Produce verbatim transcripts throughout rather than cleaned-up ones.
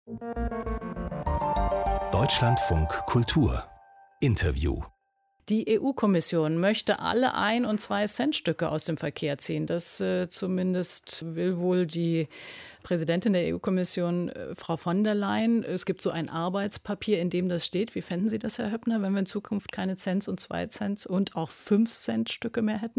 Deutschlandfunk Kultur Interview. Die E U-Kommission möchte alle Ein- und Zwei-Cent-Stücke aus dem Verkehr ziehen. Das äh, zumindest will wohl die Präsidentin der E U-Kommission, äh, Frau von der Leyen. Es gibt so ein Arbeitspapier, in dem das steht. Wie fänden Sie das, Herr Höppner, wenn wir in Zukunft keine Cents und Zwei-Cent und auch Fünf-Cent-Stücke mehr hätten?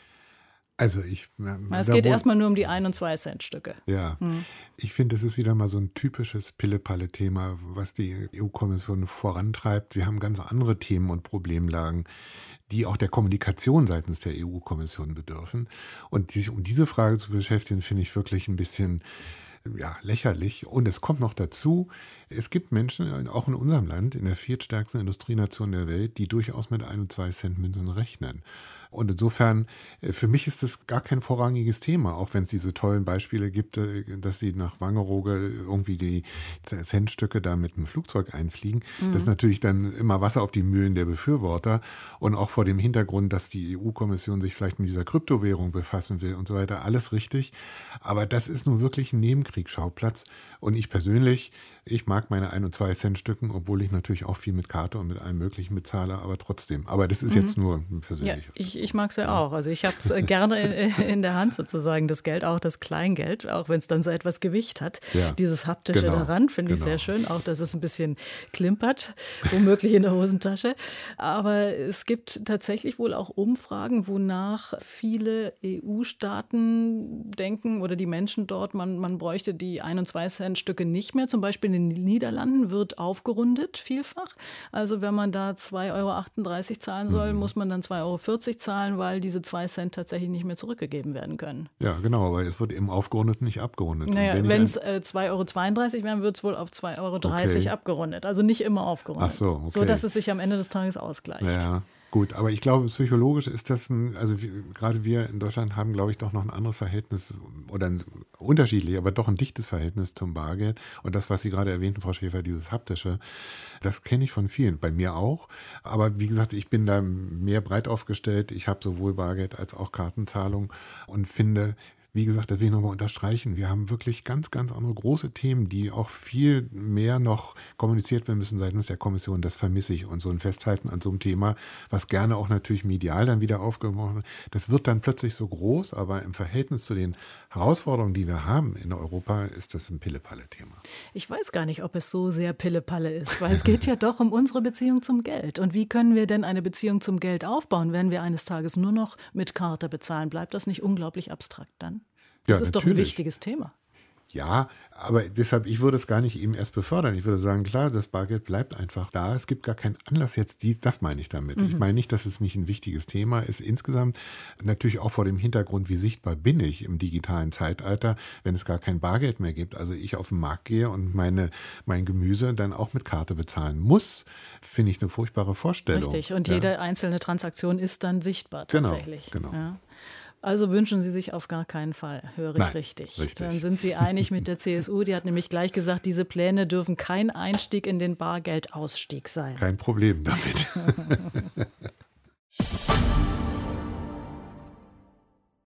Also ich, es geht erstmal nur um die Ein- und Zwei-Cent-Stücke. Ja, hm. ich finde, das ist wieder mal so ein typisches Pille-Palle-Thema, was die E U-Kommission vorantreibt. Wir haben ganz andere Themen und Problemlagen, die auch der Kommunikation seitens der E U-Kommission bedürfen. Und sich um diese Frage zu beschäftigen, finde ich wirklich ein bisschen ja, lächerlich. Und es kommt noch dazu, es gibt Menschen, auch in unserem Land, in der viertstärksten Industrienation der Welt, die durchaus mit ein- und zwei-Cent-Münzen rechnen. Und insofern, für mich ist das gar kein vorrangiges Thema, auch wenn es diese tollen Beispiele gibt, dass sie nach Wangerooge irgendwie die Centstücke da mit dem Flugzeug einfliegen. Mhm. Das ist natürlich dann immer Wasser auf die Mühlen der Befürworter. Und auch vor dem Hintergrund, dass die E U-Kommission sich vielleicht mit dieser Kryptowährung befassen will und so weiter, alles richtig. Aber das ist nun wirklich ein Nebenkriegsschauplatz. Und ich persönlich, ich mag meine ein- und zwei-Cent-Stücken, obwohl ich natürlich auch viel mit Karte und mit allem Möglichen bezahle, aber trotzdem. Aber das ist mhm. jetzt nur persönlich. Ja, ich, ich mag es ja, ja auch. Also ich habe es gerne in, in der Hand sozusagen, das Geld, auch das Kleingeld, auch wenn es dann so etwas Gewicht hat. Ja, Dieses haptische genau, daran finde genau. ich sehr schön, auch dass es ein bisschen klimpert, womöglich in der Hosentasche. Aber es gibt tatsächlich wohl auch Umfragen, wonach viele E U-Staaten denken oder die Menschen dort, man, man bräuchte die ein- und zwei-Cent-Stücke nicht mehr. Zum Beispiel in den Niederlanden wird aufgerundet vielfach. Also wenn man da zwei Euro achtunddreißig zahlen soll, mhm. muss man dann zwei Euro vierzig zahlen, weil diese zwei Cent tatsächlich nicht mehr zurückgegeben werden können. Ja, genau, aber es wird eben aufgerundet, nicht abgerundet. Naja, wenn es äh, zwei Euro zweiunddreißig wären, wird es wohl auf zwei Euro dreißig okay. abgerundet. Also nicht immer aufgerundet. Ach so, okay. So, dass es sich am Ende des Tages ausgleicht. Ja. Gut, aber ich glaube, psychologisch ist das ein, also wir, gerade wir in Deutschland haben, glaube ich, doch noch ein anderes Verhältnis oder ein unterschiedlich, aber doch ein dichtes Verhältnis zum Bargeld. Und das, was Sie gerade erwähnten, Frau Schäfer, dieses haptische, das kenne ich von vielen, bei mir auch. Aber wie gesagt, ich bin da mehr breit aufgestellt. Ich habe sowohl Bargeld als auch Kartenzahlung und finde, wie gesagt, das will ich nochmal unterstreichen. Wir haben wirklich ganz, ganz andere große Themen, die auch viel mehr noch kommuniziert werden müssen seitens der Kommission. Das vermisse ich. Und so ein Festhalten an so einem Thema, was gerne auch natürlich medial dann wieder aufgeworfen wird, das wird dann plötzlich so groß, aber im Verhältnis zu den Herausforderungen, die wir haben in Europa, ist das ein Pille-Palle-Thema. Ich weiß gar nicht, ob es so sehr Pille-Palle ist, weil es geht ja doch um unsere Beziehung zum Geld. Und wie können wir denn eine Beziehung zum Geld aufbauen, wenn wir eines Tages nur noch mit Karte bezahlen? Bleibt das nicht unglaublich abstrakt dann? Das ja, ist natürlich. Doch ein wichtiges Thema. Ja, aber deshalb, ich würde es gar nicht eben erst befördern. Ich würde sagen, klar, das Bargeld bleibt einfach da. Es gibt gar keinen Anlass jetzt, dies, das meine ich damit. Mhm. Ich meine nicht, dass es nicht ein wichtiges Thema ist. Insgesamt natürlich auch vor dem Hintergrund, wie sichtbar bin ich im digitalen Zeitalter, wenn es gar kein Bargeld mehr gibt. Also ich auf den Markt gehe und meine, mein Gemüse dann auch mit Karte bezahlen muss, finde ich eine furchtbare Vorstellung. Richtig, und ja. jede einzelne Transaktion ist dann sichtbar tatsächlich. Genau, genau. Ja. Also wünschen Sie sich auf gar keinen Fall, höre ich Nein, richtig. richtig. Dann sind Sie einig mit der C S U, die hat nämlich gleich gesagt, diese Pläne dürfen kein Einstieg in den Bargeldausstieg sein. Kein Problem damit.